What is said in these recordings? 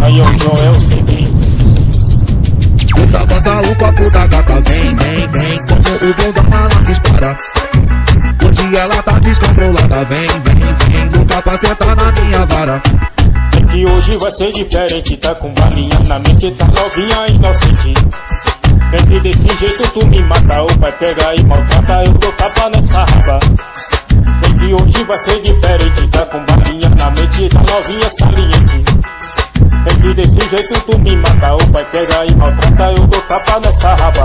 Aí o Joel seguinte. Bota o copo da gata, vem, vem, vem, como o bom da mala dispara. Hoje ela tá descontrolada, vem, vem, vem, louca pra sentar na minha vara. É que hoje vai ser diferente, tá com balinha na mente, tá novinha inocente. É que desse jeito tu me mata, o pai pega e maltrata, eu dou tapa nessa raba. É que hoje vai ser diferente, tá com balinha na mente, tá novinha saliente. É que desse jeito tu me mata, o pai pega e maltrata, eu dou tapa nessa raba.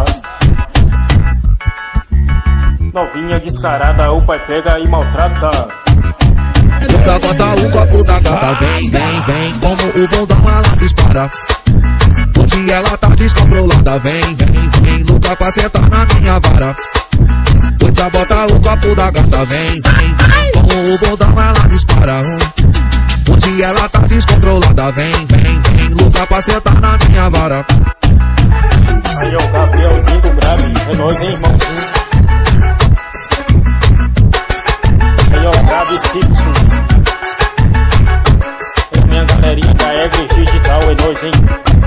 Novinha descarada, o pai pega e maltrata. Só bota o copo da gata, vem, vem, vem, como o bom da mala dispara. Hoje ela tá descontrolada, vem, vem, vem, louca pra sentar na minha vara. Só bota o copo da gata, vem, vem, vem, como o bom da mala dispara. Hoje ela tá descontrolada, vem, vem, vem, louca pra sentar na minha vara. Aí é o Gabrielzinho do grave, é nós, hein, irmãozinho. Aí é o grave Simpson. É minha galerinha da Egre Digital, é nós, hein.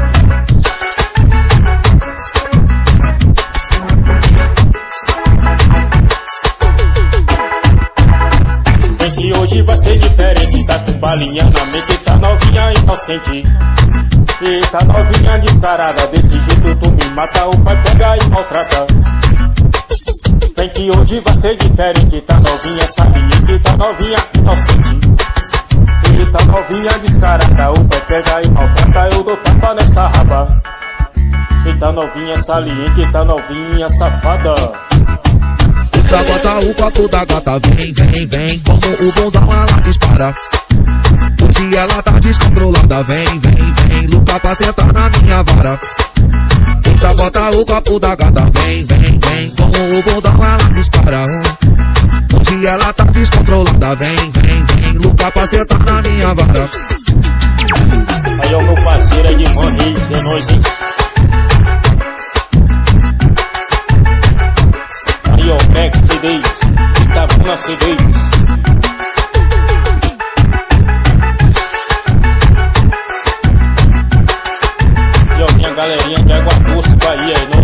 É que hoje vai ser diferente, tá com balinha na mente, tá novinha inocente. E tá novinha descarada, desse jeito tu me mata, o pai pega e maltrata. Vem que hoje vai ser diferente, tá novinha saliente, tá novinha inocente. E tá novinha descarada, o pai pega e maltrata, eu dou tapa nessa raba. E tá novinha saliente, tá novinha safada. Só bota o copo da gata, vem, vem, vem, como o bom da mala dispara. Hoje ela tá descontrolada, vem, vem, vem, louca pra sentar na minha vara. Só bota o copo da gata, vem, vem, vem, como o bom da mala dispara. Hoje ela tá descontrolada, vem, vem, vem, louca pra sentar na minha vara. Aí é o meu parceiro é de Reis, é nóis, hein. Aí ó, Mac CDs, Itabuna CDs. E ó, minha galerinha de Água Doce, Bahia, é nóis.